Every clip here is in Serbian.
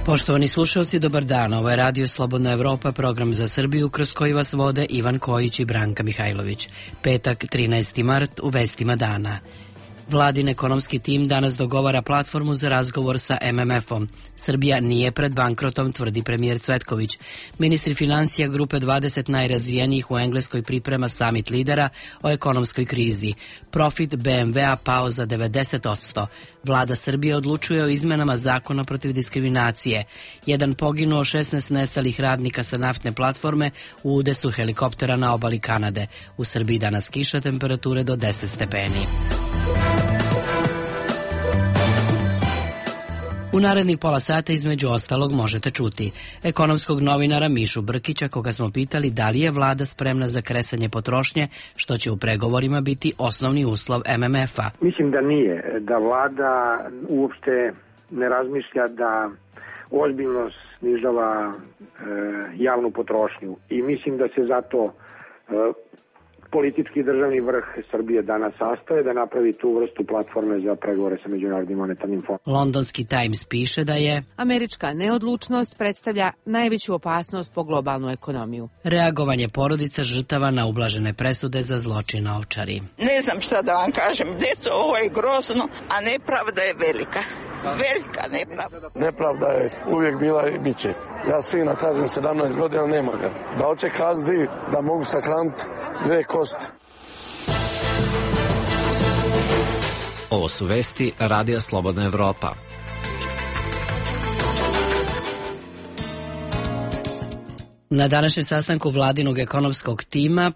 Poštovani slušalci, dobar dan. Ovo je Radio Slobodna Evropa, program za Srbiju kroz koji vas vode Ivan Kojić i Branka Mihajlović. Petak, 13. mart, u vestima dana. Vladin ekonomski tim danas dogovara platformu za razgovor sa MMF-om. Srbija nije pred bankrotom, tvrdi premijer Cvetković. Ministri finansija grupe 20 najrazvijenijih u Engleskoj priprema samit lidera o ekonomskoj krizi. Profit BMW-a pao za 90%. Vlada Srbije odlučuje o izmenama zakona protiv diskriminacije. Jedan poginuo, 16 nestalih radnika sa naftne platforme u udesu helikoptera na obali Kanade. U Srbiji danas kiša, temperature do 10 stepeni. U narednih pola sata između ostalog možete čuti ekonomskog novinara Mišu Brkića, koga smo pitali da li je vlada spremna za kresanje potrošnje, što će u pregovorima biti osnovni uslov MMF-a. Mislim da nije, da vlada uopšte ne razmišlja da ozbiljno snižava javnu potrošnju i mislim da se zato politički državni vrh Srbije danas sastaje da napravi tu vrstu platforme za pregovore sa Međunarodnim monetarnim fondom. Londonski Times piše da je američka neodlučnost predstavlja najveću opasnost po globalnu ekonomiju. Reagovanje porodica žrtava na ublažene presude za zločin na Ovčari. Ne znam šta da vam kažem, djeco, ovo je grozno, a nepravda je velika. Velika nepravda. Nepravda je uvijek bila i bit će. Ja sina tražim 17 godina, nema ga. Da hoće kazdi da mogu sahraniti 2 kosti. Ovo su vesti Radija Slobodna Evropa. Na današnjem sastanku vladinog ekonomskog tima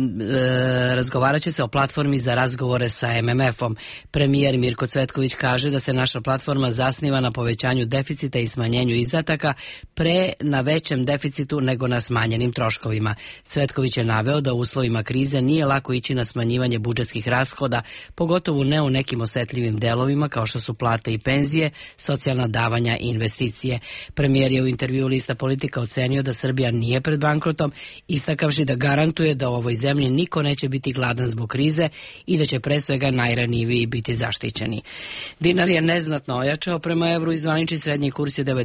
razgovarat će se o platformi za razgovore sa MMF-om. Premijer Mirko Cvetković kaže da se naša platforma zasniva na povećanju deficita i smanjenju izdataka pre na većem deficitu nego na smanjenim troškovima. Cvetković je naveo da u uslovima krize nije lako ići na smanjivanje budžetskih rashoda, pogotovo ne u nekim osetljivim delovima kao što su plate i penzije, socijalna davanja i investicije. Premijer je u intervjuu Lista Politika ocenio da Srbija nije pred bankrotom, istakavši da garantuje da u ovoj zemlji niko neće biti gladan zbog krize i da će pre svega najranjiviji biti zaštićeni. Dinar je neznatno ojačao prema evru i zvanični srednji kurs je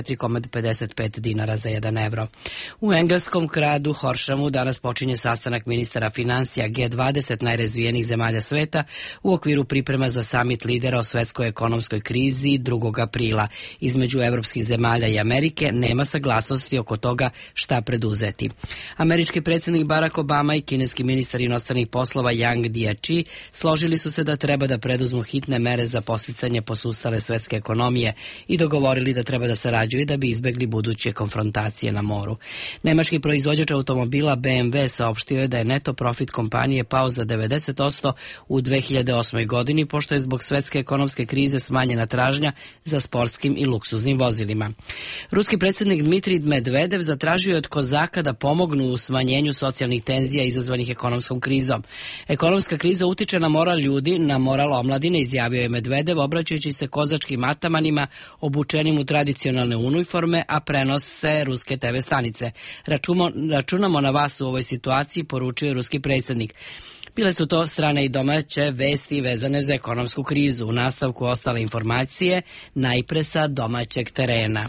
94,55 dinara za 1 evro. U engleskom gradu Horshamu danas počinje sastanak ministara finansija G20 najrazvijenijih zemalja sveta u okviru priprema za samit lidera o svetskoj ekonomskoj krizi 2. aprila. Između evropskih zemalja i Amerike nema saglasnosti oko toga šta preduzeti. Američki predsjednik Barack Obama i kineski ministar inostranih poslova Yang Jiechi složili su se da treba da preduzmu hitne mere za posticanje posustale svetske ekonomije i dogovorili da treba da sarađuju da bi izbegli buduće konfrontacije na moru. Nemački proizvođač automobila BMW saopštio je da je neto profit kompanije pao za 90% u 2008. godini, pošto je zbog svetske ekonomske krize smanjena tražnja za sportskim i luksuznim vozilima. Ruski predsjednik Dmitrij Medvedev zatražio je od Kozaka da pomognu u smanjenju socijalnih tenzija izazvanih ekonomskom krizom. Ekonomska kriza utiče na moral ljudi, na moral omladine, izjavio je Medvedev, obraćajući se kozačkim atamanima obučenim u tradicionalne uniforme, a prenose ruske TV stanice. Računamo na vas u ovoj situaciji, poručio je ruski predsjednik. Bile su to strane i domaće vesti vezane za ekonomsku krizu. U nastavku ostale informacije, najpre sa domaćeg terena.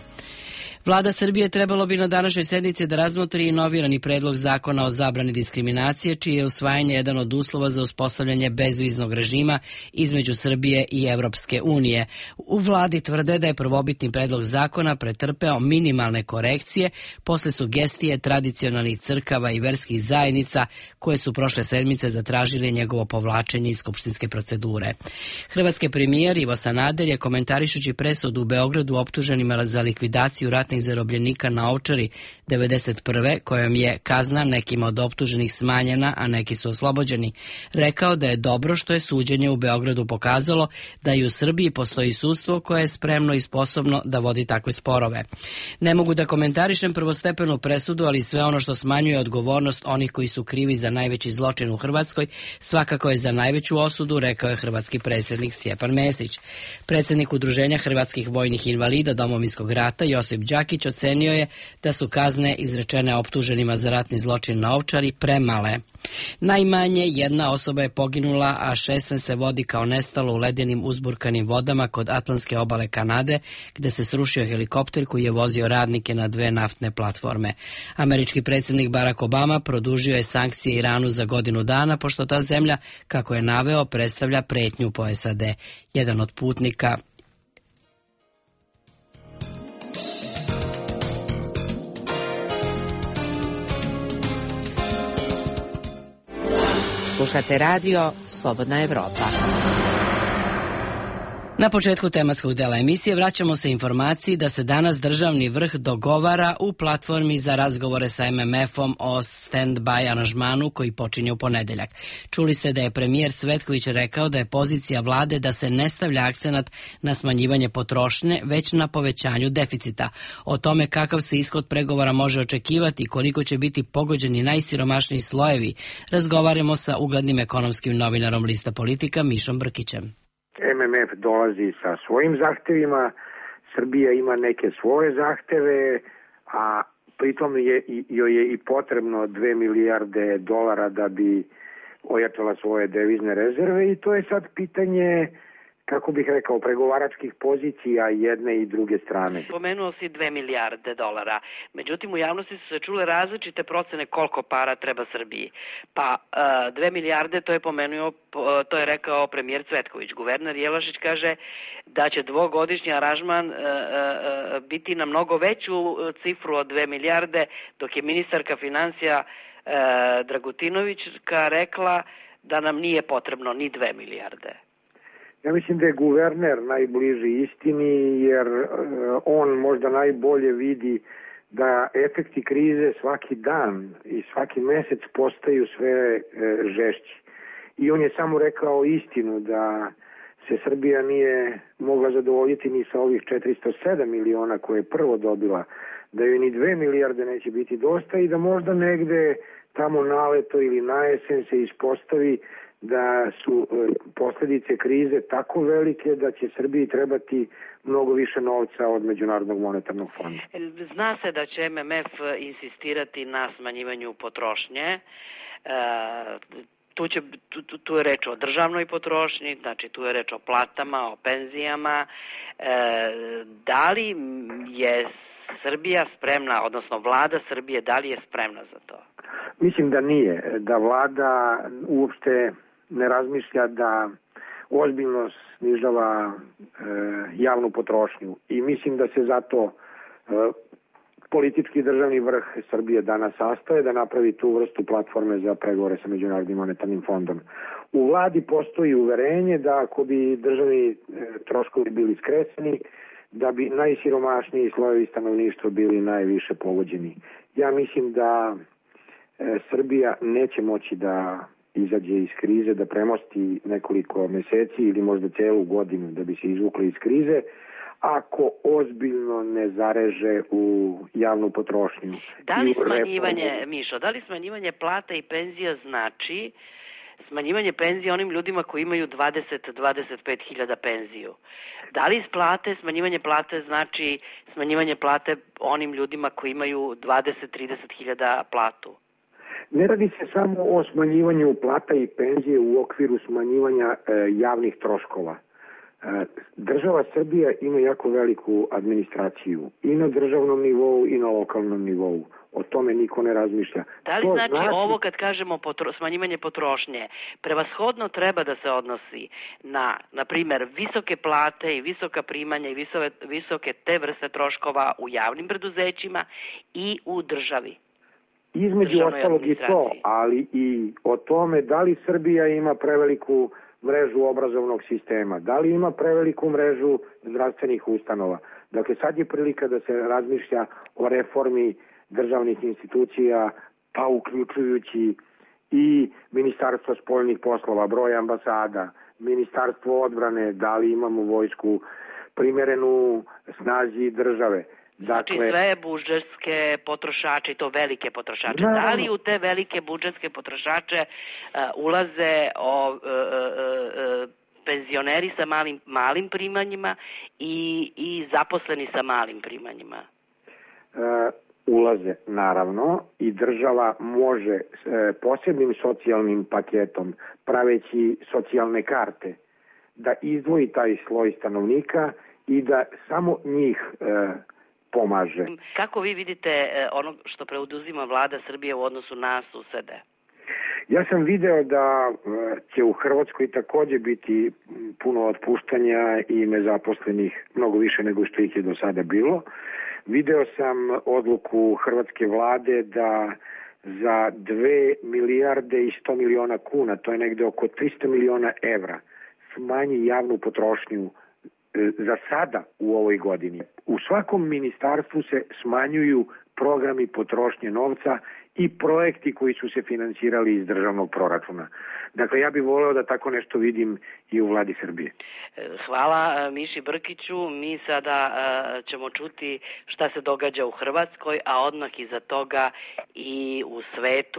Vlada Srbije trebalo bi na današnjoj sednici da razmotri inovirani predlog zakona o zabrani diskriminacije, čije je usvajanje jedan od uslova za uspostavljanje bezviznog režima između Srbije i Evropske unije. U vladi tvrde da je prvobitni predlog zakona pretrpeo minimalne korekcije posle sugestije tradicionalnih crkava i verskih zajednica koje su prošle sedmice zatražile njegovo povlačenje iz skupštinske procedure. Hrvatski premijer Ivo Sanader je komentarišući presudu u Beogradu optuženima za likvidaciju ratnih zarobljenika na Ovčari 1991. kojom je kazna nekima od optuženih smanjena, a neki su oslobođeni, rekao da je dobro što je suđenje u Beogradu pokazalo da i u Srbiji postoji sudstvo koje je spremno i sposobno da vodi takve sporove. Ne mogu da komentarišem prvostepenu presudu, ali sve ono što smanjuje odgovornost onih koji su krivi za najveći zločin u Hrvatskoj svakako je za najveću osudu, rekao je hrvatski predsjednik Stjepan Mesić. Predsjednik Udruženja hrvatskih vojnih invalida Domovinskog rata Josip Đakić Rakić ocenio je da su kazne izrečene optuženima za ratni zločin na Ovčari premale. Najmanje jedna osoba je poginula, a 16 se vodi kao nestalo u ledenim uzburkanim vodama kod atlantske obale Kanade, gde se srušio helikopter koji je vozio radnike na 2 naftne platforme. Američki predsjednik Barack Obama produžio je sankcije Iranu za godinu dana, pošto ta zemlja, kako je naveo, predstavlja pretnju po SAD. Jedan od putnika Slušate radio Slobodna Evropa. Na početku tematskog dela emisije vraćamo se informaciji da se danas državni vrh dogovara u platformi za razgovore sa MMF-om o stand-by aranžmanu koji počinje u ponedeljak. Čuli ste da je premijer Cvetković rekao da je pozicija vlade da se ne stavlja akcenat na smanjivanje potrošnje, već na povećanju deficita. O tome kakav se ishod pregovora može očekivati i koliko će biti pogođeni najsiromašniji slojevi, razgovaramo sa uglednim ekonomskim novinarom Lista Politika Mišom Brkićem. MMF dolazi sa svojim zahtevima, Srbija ima neke svoje zahteve, a pritom joj je i potrebno 2 milijarde dolara da bi ojačala svoje devizne rezerve i to je sad pitanje, kako bih rekao, pregovaračkih pozicija jedne i druge strane. Pomenuo si 2 milijarde dolara, međutim u javnosti su se čule različite procene koliko para treba Srbiji. Pa 2 milijarde to je rekao premijer Cvetković. Guverner Jelašić kaže da će dvogodišnji aranžman biti na mnogo veću cifru od 2 milijarde, dok je ministarka financija Dragutinovićka rekla da nam nije potrebno ni 2 milijarde. Ja mislim da je guverner najbliži istini, jer on možda najbolje vidi da efekti krize svaki dan i svaki mesec postaju sve žešći. I on je samo rekao istinu da se Srbija nije mogla zadovoljiti ni sa ovih 407 miliona koje je prvo dobila, da joj ni 2 milijarde neće biti dosta i da možda negde tamo na leto ili na jesen se ispostavi da su posljedice krize tako velike da će Srbiji trebati mnogo više novca od Međunarodnog monetarnog fonda. Zna se da će MMF insistirati na smanjivanju potrošnje. Tu je reč o državnoj potrošnji, znači tu je reč o platama, o penzijama. Da li je Srbija spremna, odnosno vlada Srbije, da li je spremna za to? Mislim da nije, da vlada uopšte ne razmišlja da ozbiljno snižava javnu potrošnju i mislim da se zato politički državni vrh Srbije danas sastaje da napravi tu vrstu platforme za pregovore sa Međunarodnim monetarnim fondom. U vladi postoji uverenje da ako bi državni troškovi bili skresani, da bi najsiromašniji slojevi stanovništva bili najviše pogođeni. Ja mislim da Srbija neće moći da izađe iz krize, da premosti nekoliko meseci ili možda celu godinu da bi se izvukli iz krize, ako ozbiljno ne zareže u javnu potrošnju. Da li smanjivanje, Mišo, da li smanjivanje plata i penzija znači smanjivanje penzija onim ljudima koji imaju 20-25 hiljada penziju? Da li smanjivanje plate znači smanjivanje plate onim ljudima koji imaju 20-30 hiljada platu? Ne radi se samo o smanjivanju plata i penzije u okviru smanjivanja javnih troškova. Država Srbija ima jako veliku administraciju i na državnom nivou i na lokalnom nivou. O tome niko ne razmišlja. Da li znači ovo kad kažemo smanjivanje potrošnje, prevashodno treba da se odnosi na primjer, visoke plate i visoka primanja i visoke te vrste troškova u javnim preduzećima i u državi? Između ostalog i to, ali i o tome da li Srbija ima preveliku mrežu obrazovnog sistema, da li ima preveliku mrežu zdravstvenih ustanova. Dakle, sad je prilika da se razmišlja o reformi državnih institucija, pa uključujući i Ministarstvo spoljnih poslova, broj ambasada, Ministarstvo odbrane, da li imamo vojsku primerenu snazi države. Znači sve budžetske potrošače, i to velike potrošače. Da li u te velike budžetske potrošače ulaze penzioneri sa malim primanjima i zaposleni sa malim primanjima? ulaze naravno i država može posebnim socijalnim paketom, praveći socijalne karte, da izdvoji taj sloj stanovnika i da samo njih pomaže. Kako vi vidite ono što preuzima vlada Srbije u odnosu na susede? Ja sam video da će u Hrvatskoj također biti puno otpuštanja i nezaposlenih, mnogo više nego što ih je do sada bilo. Video sam odluku hrvatske vlade da za 2 milijarde i 100 miliona kuna, to je negde oko 300 miliona evra, smanji javnu potrošnju za sada u ovoj godini. U svakom ministarstvu se smanjuju programi potrošnje novca i projekti koji su se finansirali iz državnog proračuna. Dakle, ja bih voleo da tako nešto vidim i u vladi Srbije. Hvala Miši Brkiću. Mi sada ćemo čuti šta se događa u Hrvatskoj, a odmah iza toga i u svetu.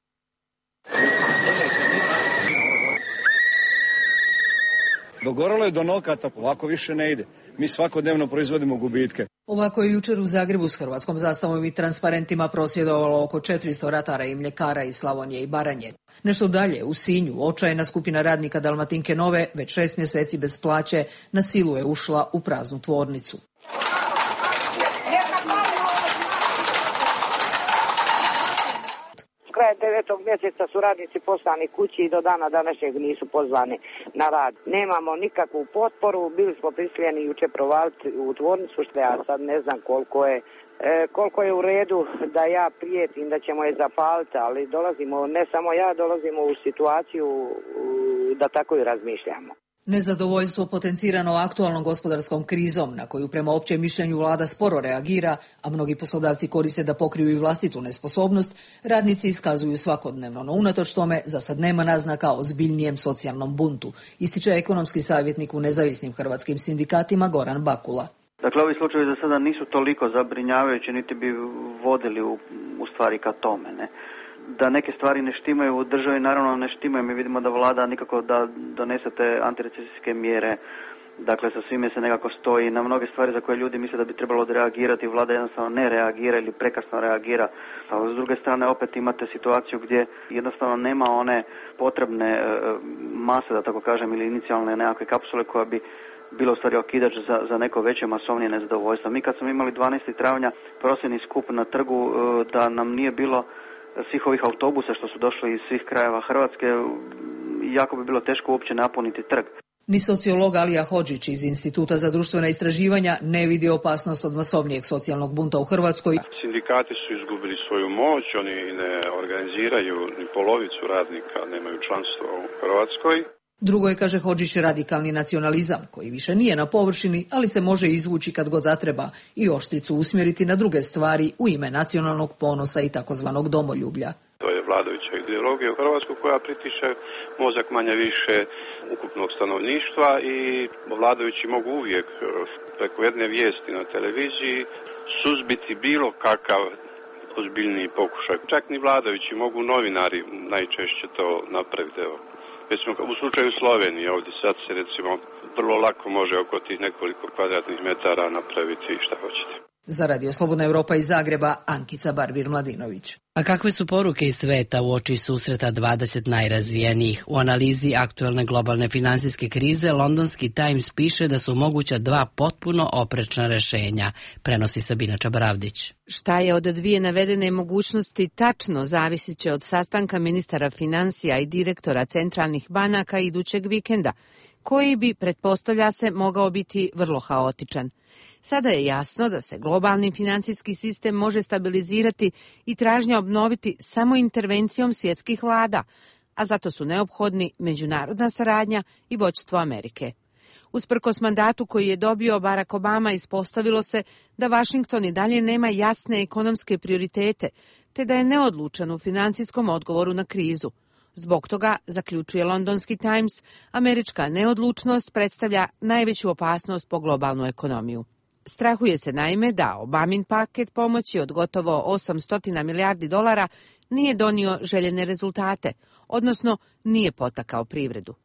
Dogoralo je do nokata, ovako više ne ide. Mi svakodnevno proizvodimo gubitke. Ovako je jučer u Zagrebu s hrvatskom zastavom i transparentima prosvjedovalo oko 400 ratara i mljekara iz Slavonije i Baranje. Nešto dalje, u Sinju, očajna skupina radnika Dalmatinke Nove već 6 mjeseci bez plaće na silu je ušla u praznu tvornicu. Krajem 9. mjeseca su radnici poslani kući i do dana današnjeg nisu pozvani na rad. Nemamo nikakvu potporu, bili smo prisiljeni jučer provaliti u tvornicu, što ja sad ne znam koliko je u redu da ja prijetim da ćemo je zapaliti, ali dolazimo, ne samo ja, dolazimo u situaciju da tako i razmišljamo. Nezadovoljstvo potencirano aktualnom gospodarskom krizom, na koju prema općem mišljenju vlada sporo reagira, a mnogi poslodavci koriste da pokriju i vlastitu nesposobnost, radnici iskazuju svakodnevno, no unatoč tome za sad nema naznaka o ozbiljnijem socijalnom buntu, ističe ekonomski savjetnik u nezavisnim hrvatskim sindikatima Goran Bakula. Dakle, ovi slučajevi za sada nisu toliko zabrinjavajući, niti bi vodili u stvari ka tome, ne. Da neke stvari ne štimaju u državi, naravno ne štimaju. Mi vidimo da vlada nikako da donese te antirecesijske mjere, dakle sa svime se nekako stoji na mnoge stvari za koje ljudi misle da bi trebalo odreagirati, vlada jednostavno ne reagira ili prekasno reagira. A s druge strane opet imate situaciju gdje jednostavno nema one potrebne mase, da tako kažem, ili inicijalne nekakve kapsule koja bi bilo u stvari okidač za neko veće masovnije nezadovoljstvo. Mi kad smo imali 12. travnja prosvjedni skup na trgu, da nam nije bilo svih ovih autobusa što su došli iz svih krajeva Hrvatske, jako bi bilo teško uopće napuniti trg. Ni sociolog Alija Hodžić iz Instituta za društvena istraživanja ne vidi opasnost od masovnijeg socijalnog bunta u Hrvatskoj. Sindikati su izgubili svoju moć, oni ne organiziraju ni polovicu radnika, nemaju članstvo u Hrvatskoj. Drugo je, kaže Hodžić, radikalni nacionalizam, koji više nije na površini, ali se može izvući kad god zatreba i oštricu usmjeriti na druge stvari u ime nacionalnog ponosa i takozvanog domoljublja. To je vladajuća ideologija u Hrvatskoj koja pritiše mozak manje više ukupnog stanovništva i vladajući mogu uvijek preko jedne vijesti na televiziji suzbiti bilo kakav ozbiljniji pokušaj. Čak ni vladajući mogu, novinari najčešće to napraviti. Recimo u slučaju Slovenije, ovdje sad se recimo vrlo lako može oko tih nekoliko kvadratnih metara napraviti šta hoćete. Za Radio Slobodna Europa iz Zagreba, Ankica Barbir-Mladinović. A kakve su poruke iz sveta u oči susreta 20 najrazvijenijih? U analizi aktualne globalne finansijske krize Londonski Times piše da su moguća 2 potpuno oprečna rešenja, prenosi Sabina Čabaravdić. Šta je od 2 navedene mogućnosti tačno zavisit će od sastanka ministara financija i direktora centralnih banaka idućeg vikenda, koji bi, pretpostavlja se, mogao biti vrlo haotičan. Sada je jasno da se globalni financijski sistem može stabilizirati i tražnja obnoviti samo intervencijom svjetskih vlada, a zato su neophodni međunarodna saradnja i vođstvo Amerike. Usprkos mandatu koji je dobio Barack Obama, ispostavilo se da Washington i dalje nema jasne ekonomske prioritete, te da je neodlučan u financijskom odgovoru na krizu. Zbog toga, zaključuje Londonski Times, američka neodlučnost predstavlja najveću opasnost po globalnu ekonomiju. Strahuje se naime da Obamin paket pomoći od gotovo 800 milijardi dolara nije donio željene rezultate, odnosno nije potakao privredu.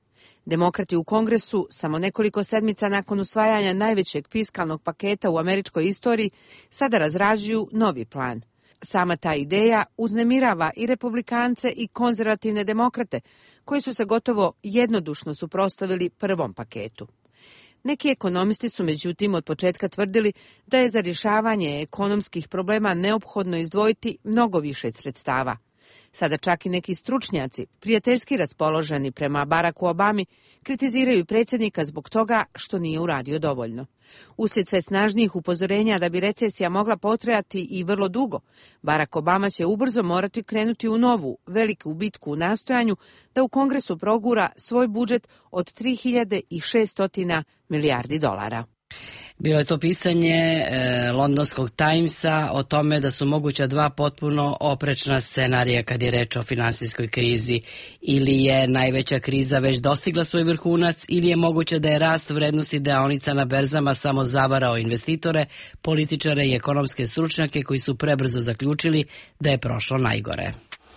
Demokrati u Kongresu, samo nekoliko sedmica nakon usvajanja najvećeg fiskalnog paketa u američkoj istoriji, sada razrađuju novi plan. Sama ta ideja uznemirava i republikance i konzervativne demokrate, koji su se gotovo jednodušno suprotstavili prvom paketu. Neki ekonomisti su međutim od početka tvrdili da je za rješavanje ekonomskih problema neophodno izdvojiti mnogo više sredstava. Sada čak i neki stručnjaci, prijateljski raspoloženi prema Baracku Obami, kritiziraju predsjednika zbog toga što nije uradio dovoljno. Uslijed sve snažnijih upozorenja da bi recesija mogla potrajati i vrlo dugo, Barack Obama će ubrzo morati krenuti u novu, veliku bitku u nastojanju da u Kongresu progura svoj budžet od 3.600 milijardi dolara. Bilo je to pisanje londonskog Timesa o tome da su moguća dva potpuno oprečna scenarija kad je reč o finansijskoj krizi. Ili je najveća kriza već dostigla svoj vrhunac, ili je moguće da je rast vrednosti deonica na berzama samo zavarao investitore, političare i ekonomske stručnjake koji su prebrzo zaključili da je prošlo najgore.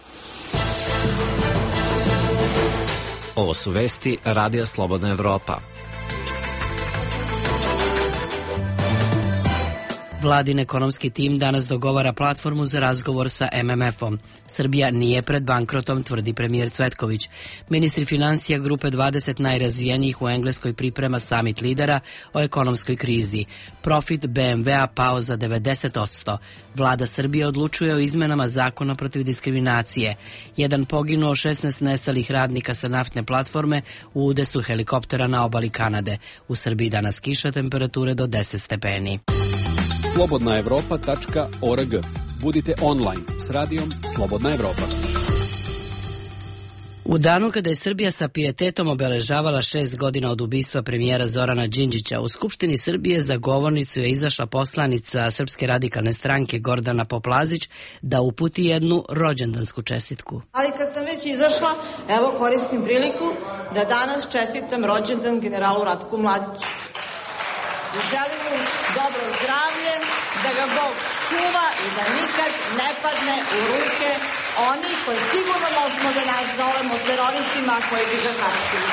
Ovo su vesti Radija Slobodna Evropa. Vladin ekonomski tim danas dogovara platformu za razgovor sa MMF-om. Srbija nije pred bankrotom, tvrdi premijer Cvetković. Ministri financija grupe 20 najrazvijenijih u Engleskoj priprema summit lidera o ekonomskoj krizi. Profit BMW-a pao za 90%. Vlada Srbije odlučuje o izmenama zakona protiv diskriminacije. Jedan poginuo, 16 nestalih radnika sa naftne platforme u udesu helikoptera na obali Kanade. U Srbiji danas kiša, temperature do 10 stepeni. slobodnaevropa.org. Budite online s radijom Slobodna Evropa. U danu kada je Srbija sa pijetetom obeležavala 6 godina od ubistva premijera Zorana Đinđića, u Skupštini Srbije za govornicu je izašla poslanica Srpske radikalne stranke Gordana Poplazić da uputi jednu rođendansku čestitku. Ali kad sam već izašla, evo koristim priliku da danas čestitam rođendan generalu Ratku Mladiću. Želim mu dobro zdravlje, da ga Bog čuva i da nikad ne padne u ruke oni koji sigurno možemo da nazovemo teroristima koji bi ga hapsili.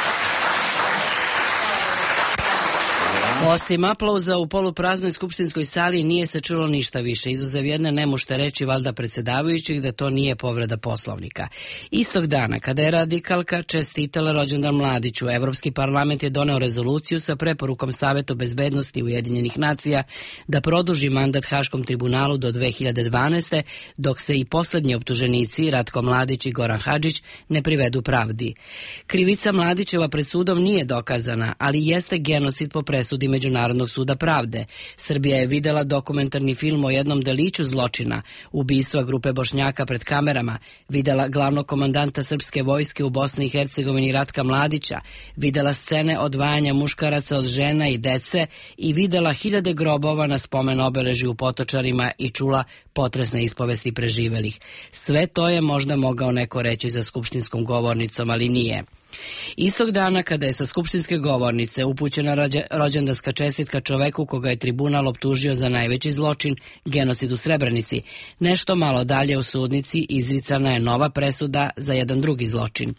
Osim aplauza u polupraznoj skupštinskoj sali nije se čulo ništa više, izuzev jedne nemušte reči valjda predsjedavajućih da to nije povreda Poslovnika. Istog dana, kada je radikalka čestitala rođendan Mladiću, Evropski parlament je doneo rezoluciju sa preporukom Savetu bezbednosti Ujedinjenih nacija da produži mandat Haškom tribunalu do 2012. dok se i poslednji optuženici, Ratko Mladić i Goran Hadžić, ne privedu pravdi. Krivica Mladićeva pred sudom nije dokazana, ali jeste genocid po presudi Međunarodnog suda pravde. Srbija je videla dokumentarni film o jednom deliću zločina, ubistva grupe Bošnjaka pred kamerama, videla glavnog komandanta srpske vojske u Bosni i Hercegovini Ratka Mladića, videla scene odvajanja muškaraca od žena i dece i videla hiljade grobova na spomen obeležju u Potočarima i čula potresne ispovesti preživelih. Sve to je možda mogao neko reći za skupštinskom govornicom, ali nije. Istog dana kada je sa skupštinske govornice upućena rođendanska čestitka čoveku koga je tribunal optužio za najveći zločin, genocid u Srebrenici, nešto malo dalje u sudnici izricana je nova presuda za jedan drugi zločin.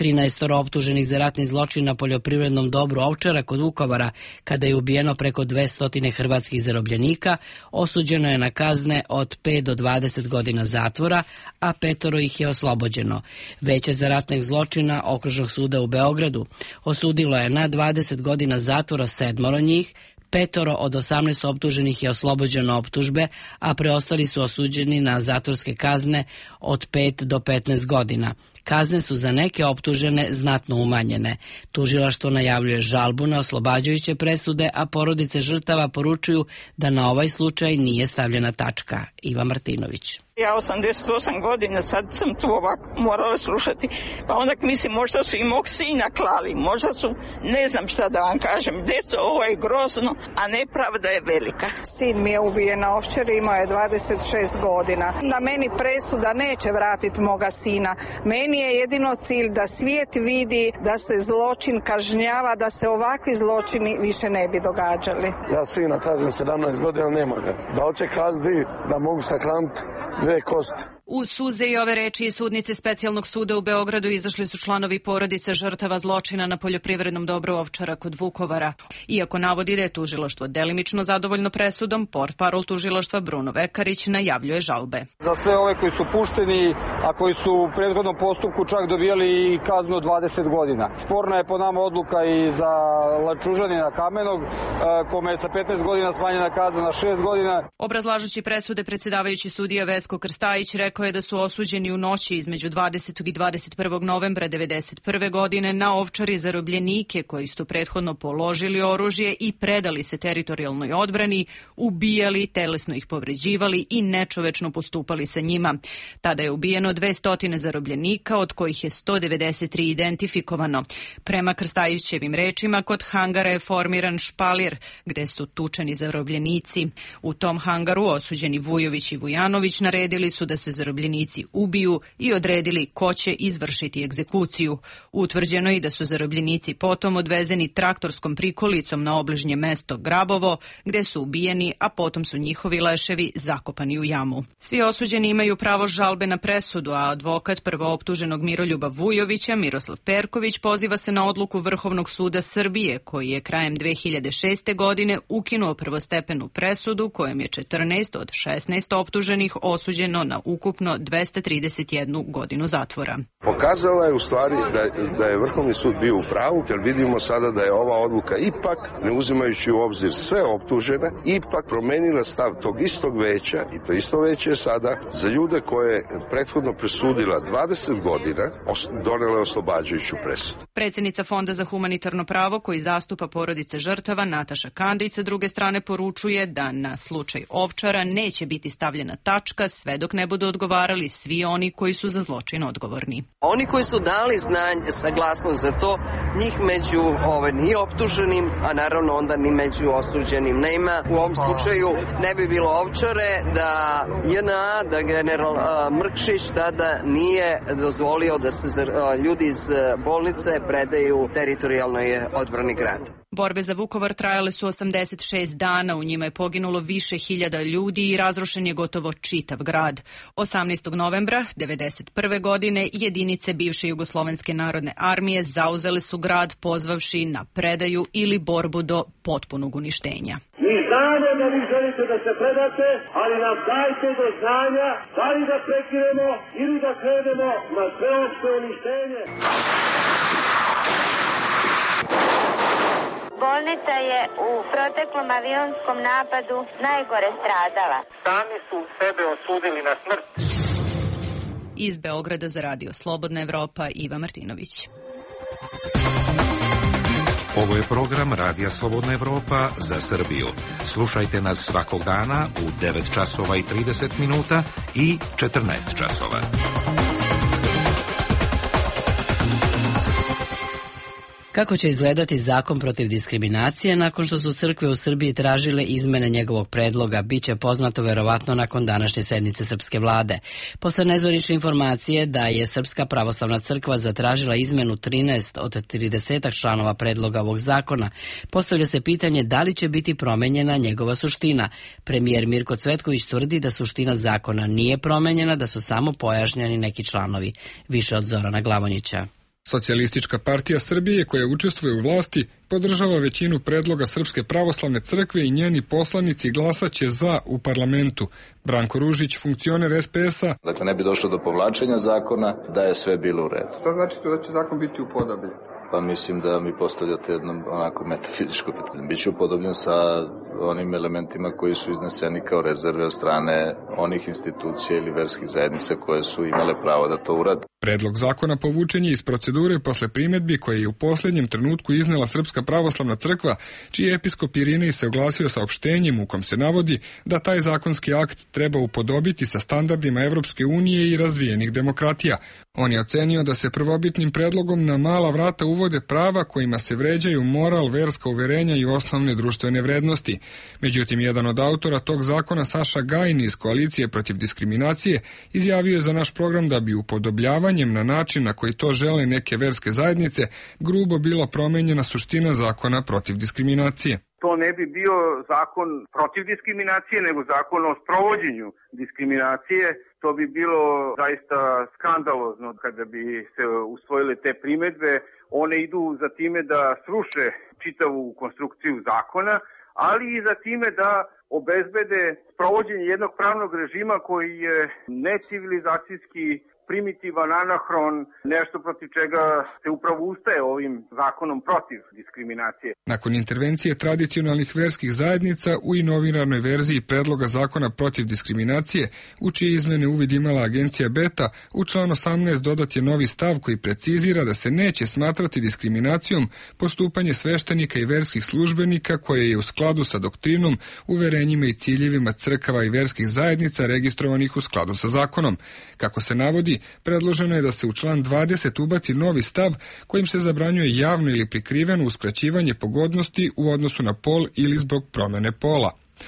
13 optuženih za ratni zločin na poljoprivrednom dobru Ovčara kod Vukovara, kada je ubijeno preko 200 hrvatskih zarobljenika, osuđeno je na kazne od 5 do 20 godina zatvora, a 5 ih je oslobođeno. Veće za ratnih zločina Okružnog suda u Beogradu osudilo je na 20 godina zatvora 7 njih, 5 od 18 optuženih je oslobođeno optužbe, a preostali su osuđeni na zatvorske kazne od 5 do 15 godina. Kazne su za neke optužene znatno umanjene. Tužilaštvo najavljuje žalbu na oslobađajuće presude, a porodice žrtava poručuju da na ovaj slučaj nije stavljena tačka. Iva Martinović. Ja 88 godina, sad sam tu ovako morala slušati, pa onda mislim možda su i mog sina klali, možda su, ne znam šta da vam kažem, deco, ovo je grozno, a nepravda je velika. Sin mi je ubijen na Ovčari, imao je 26 godina. Na meni presuda neće vratiti moga sina. Meni je jedino cilj da svijet vidi da se zločin kažnjava, da se ovakvi zločini više ne bi događali. Ja sina tražim 17 godina, nema ga. Da hoće kazdi, da mogu sakraniti 2 kosti. U suze i ove reči iz sudnice Specijalnog suda u Beogradu izašli su članovi porodice žrtava zločina na poljoprivrednom dobru Ovčara kod Vukovara. Iako navodi da je tužilaštvo delimično zadovoljno presudom, portparol tužilaštva Bruno Vekarić najavljuje žalbe. Za sve ove koji su pušteni, a koji su u prethodnom postupku čak dobijali i kaznu od 20 godina. Sporna je po nama odluka i za Lančužanina Kamenog, kome je sa 15 godina smanjena kazna na 6 godina. Obrazlažući presude, predsjedavajući sudija Vesko Krstajić rekao je da su osuđeni u noći između 20. i 21. novembra 1991. godine na Ovčari zarobljenike koji su prethodno položili oružje i predali se teritorijalnoj odbrani, ubijali, telesno ih povređivali i nečovečno postupali sa njima. Tada je ubijeno 200 zarobljenika, od kojih je 193 identifikovano. Prema Krstajićevim rečima, kod hangara je formiran špalir gde su tučeni zarobljenici. U tom hangaru osuđeni Vujović i Vujanović naredili su da se zarobljenici ubiju i odredili ko će izvršiti egzekuciju. Utvrđeno je i da su zarobljenici potom odvezeni traktorskom prikolicom na obližnje mesto Grabovo, gde su ubijeni, a potom su njihovi leševi zakopani u jamu. Svi osuđeni imaju pravo žalbe na presudu, a advokat prvooptuženog Miroljuba Vujovića, Miroslav Perković, poziva se na odluku Vrhovnog suda Srbije, koji je krajem 2006. godine ukinuo prvostepenu presudu kojom je 14 od 16 optuženih osuđeno na ukupno 231 godinu zatvora. Pokazala je u stvari da je Vrhovni sud bio u pravu, jer vidimo sada da je ova odluka ipak, ne uzimajući u obzir sve optužene, ipak promenila stav tog istog veća, i to isto veće je sada za ljude koje je prethodno presudila 20 godina, donela je oslobađajuću presudu. Predsjednica Fonda za humanitarno pravo koji zastupa porodice žrtava, Nataša Kandić, sa druge strane poručuje da na slučaj Ovčara neće biti stavljena tačka sve dok ne budu odgovarali svi oni koji su za zločin odgovorni. Oni koji su dali saglasnost za to, njih među ni optuženim, a naravno onda ni među osuđenim nema. U ovom slučaju ne bi bilo Ovčare da JNA, da general Mrkšić tada nije dozvolio da se ljudi iz bolnice predaju teritorijalnoj odbrani grada. Borbe za Vukovar trajale su 86 dana, u njima je poginulo više hiljada ljudi i razrušen je gotovo čitav grad. 18. novembra 1991. godine jedinice bivše Jugoslovenske narodne armije zauzele su grad pozvavši na predaju ili borbu do potpunog uništenja. Mi znamo da vi želite da se predate, ali nam dajte do znanja da li da prekinemo ili da krenemo na sveopšte uništenje. Bolnica je u proteklom avionskom napadu najgore stradala. Sami su sebe osudili na smrt. Iz Beograda za Radio Slobodna Evropa, Iva Martinović. Ovo je program Radija Slobodna Evropa za Srbiju. Slušajte nas svakog dana u 9 časova i 30 minuta i 14 časova. Kako će izgledati zakon protiv diskriminacije nakon što su crkve u Srbiji tražile izmene njegovog predloga, bit će poznato verovatno nakon današnje sednice srpske vlade. Posle nezvanične informacije da je Srpska pravoslavna crkva zatražila izmenu 13 od 30 članova predloga ovog zakona, postavlja se pitanje da li će biti promenjena njegova suština. Premijer Mirko Cvetković tvrdi da suština zakona nije promenjena, da su samo pojašnjeni neki članovi. Više od Zorana Glavonjića. Socijalistička partija Srbije, koja učestvuje u vlasti, podržava većinu predloga Srpske pravoslavne crkve i njeni poslanici glasaće za u parlamentu. Branko Ružić, funkcioner SPS-a. Dakle, ne bi došlo do povlačenja zakona, da je sve bilo u redu. Što znači to da će zakon biti upodobljen? Pa mislim da mi postavljate jedno onako metafizičko pitanje. Biće upodobljen sa onim elementima koji su izneseni kao rezerve od strane onih institucija ili verskih zajednica koje su imale pravo da to urade. Predlog zakona povučen je iz procedure posle primedbi koje je u posljednjem trenutku iznela Srpska pravoslavna crkva, čiji episkop Irinej se oglasio saopštenjem u kom se navodi da taj zakonski akt treba upodobiti sa standardima Evropske unije i razvijenih demokratija. On je ocenio da se prvobitnim predlogom na mala vrata uvode prava kojima se vređaju moral, verska uverenja i osnovne društvene vrednosti. Međutim, jedan od autora tog zakona, Saša Gajin iz Koalicije protiv diskriminacije, izjavio je za naš program da bi upodobljavanjem na način na koji to žele neke verske zajednice grubo bila promenjena suština zakona protiv diskriminacije. to ne bi bio zakon protiv diskriminacije, nego zakon o sprovođenju diskriminacije. To bi bilo zaista skandalozno kada bi se usvojile te primedbe. One idu za time da sruše čitavu konstrukciju zakona, ali i za time da obezbede sprovođenje jednog pravnog režima koji je necivilizacijski, primitivan, anahron, nešto protiv čega se upravo ustaje ovim zakonom protiv diskriminacije. Nakon intervencije tradicionalnih verskih zajednica u inovinarnoj verziji predloga zakona protiv diskriminacije, u čije izmene uvid imala agencija Beta, u član 18 dodat je novi stav koji precizira da se neće smatrati diskriminacijom postupanje sveštenika i verskih službenika koje je u skladu sa doktrinom, uverenjima i ciljevima crkava i verskih zajednica registrovanih u skladu sa zakonom. Kako se navodi, predloženo je da se u član 20 ubaci novi stav kojim se zabranjuje javno ili prikriveno uskraćivanje pogodnosti u odnosu na pol ili zbog promene pola.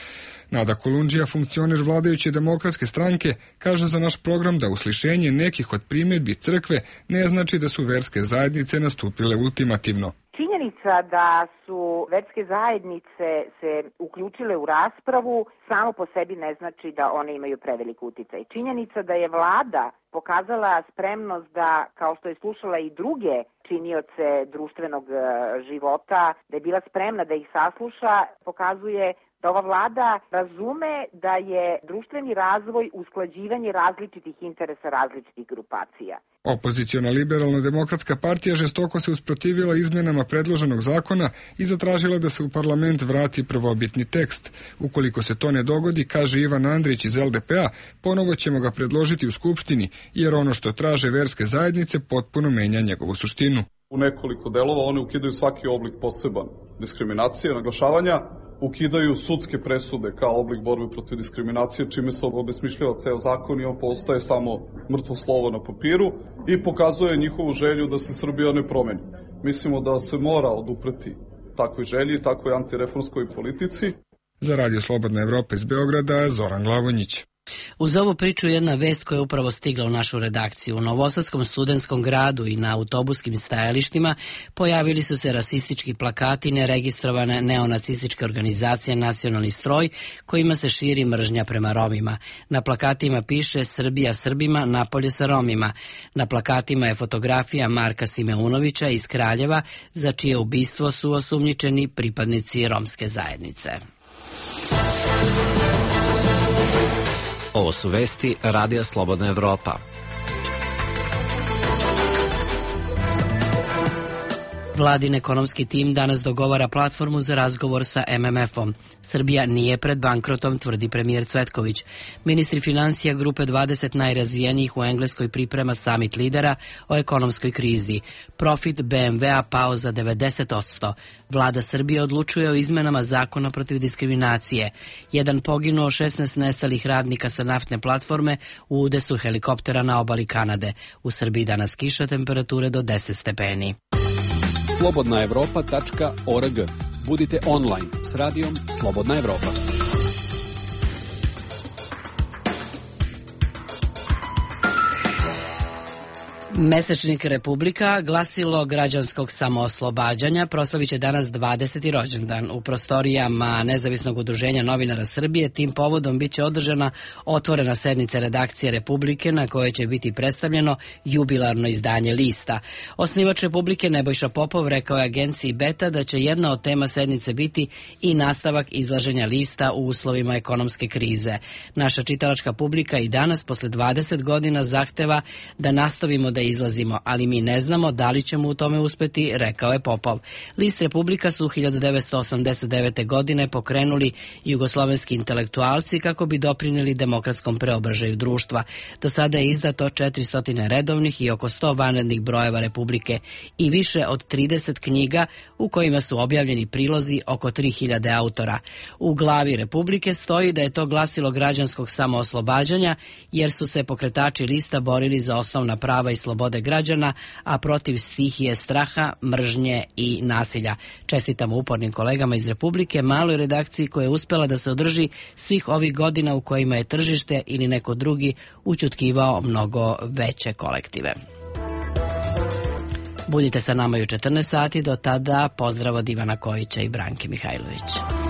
Nada Kolundžija, funkcioner vladajuće demokratske stranke, kaže za naš program da uslišenje nekih od primjedbi crkve ne znači da su verske zajednice nastupile ultimativno. Činjenica da su verske zajednice se uključile u raspravu samo po sebi ne znači da one imaju prevelik uticaj. Činjenica da je vlada pokazala spremnost da, kao što je slušala i druge činioce društvenog života, da je bila spremna da ih sasluša, pokazuje da ova vlada razume da je društveni razvoj usklađivanje različitih interesa različitih grupacija. Opoziciona liberalno-demokratska partija žestoko se usprotivila izmenama predloženog zakona i zatražila da se u parlament vrati prvobitni tekst. Ukoliko se to ne dogodi, kaže Ivan Andrić iz LDP-a, ponovo ćemo ga predložiti u Skupštini, jer ono što traže verske zajednice potpuno menja njegovu suštinu. U nekoliko delova one ukidaju svaki oblik poseban diskriminacije, naglašavanja, ukidaju sudske presude kao oblik borbe protiv diskriminacije, čime se obesmišljava ceo zakon i on postaje samo mrtvo slovo na papiru i pokazuje njihovu želju da se Srbija ne promeni. Mislimo da se mora odupreti takvoj želji, takvoj antireformskoj politici. Za Radio Slobodna Evropa iz Beograda, Zoran Glavonjić. Uz ovu priču jedna vest koja je upravo stigla u našu redakciju. U Novosadskom studentskom gradu i na autobuskim stajalištima pojavili su se rasistički plakati neregistrovane neonacističke organizacije Nacionalni stroj kojima se širi mržnja prema Romima. Na plakatima piše Srbija Srbima, napolje sa Romima. Na plakatima je fotografija Marka Simeunovića iz Kraljeva za čije ubistvo su osumnjičeni pripadnici romske zajednice. Ovo su vesti Radija Slobodna Evropa. Vladin ekonomski tim danas dogovara platformu za razgovor sa MMF-om. Srbija nije pred bankrotom, tvrdi premijer Cvetković. Ministri financija grupe 20 najrazvijenijih u Engleskoj priprema summit lidera o ekonomskoj krizi. Profit BMW-a pao za 90%. Vlada Srbije odlučuje o izmenama zakona protiv diskriminacije. Jedan poginuo, 16 nestalih radnika sa naftne platforme u udesu helikoptera na obali Kanade. U Srbiji danas kiša, temperature do 10 stepeni. slobodnaevropa.org. Budite online s radijom Slobodna Evropa. Mesečnik Republika, glasilo građanskog samooslobađanja, proslavit će danas 20. rođendan. U prostorijama Nezavisnog udruženja novinara Srbije tim povodom biće održana otvorena sednica redakcije Republike na kojoj će biti predstavljeno jubilarno izdanje lista. Osnivač Republike Nebojša Popov rekao je agenciji Beta da će jedna od tema sednice biti i nastavak izlaženja lista u uslovima ekonomske krize. Naša čitalačka publika i danas posle 20 godina zahteva da nastavimo da izlazimo, ali mi ne znamo da li ćemo u tome uspeti, rekao je Popov. List Republika su 1989. godine pokrenuli jugoslovenski intelektualci kako bi doprineli demokratskom preobražaju društva. Do sada je izdato 400 redovnih i oko 100 vanrednih brojeva Republike i više od 30 knjiga u kojima su objavljeni prilozi oko 3000 autora. U glavi Republike stoji da je to glasilo građanskog samooslobađanja jer su se pokretači lista borili za osnovna prava i slobode građana, a protiv stihije straha, mržnje i nasilja. Čestitamo upornim kolegama iz Republike, maloj redakciji koja je uspela da se održi svih ovih godina u kojima je tržište ili neko drugi ućutkivao mnogo veće kolektive. Budite sa nama i u 14 sati, do tada pozdrav od Ivana Kojića i Branke Mihajlović.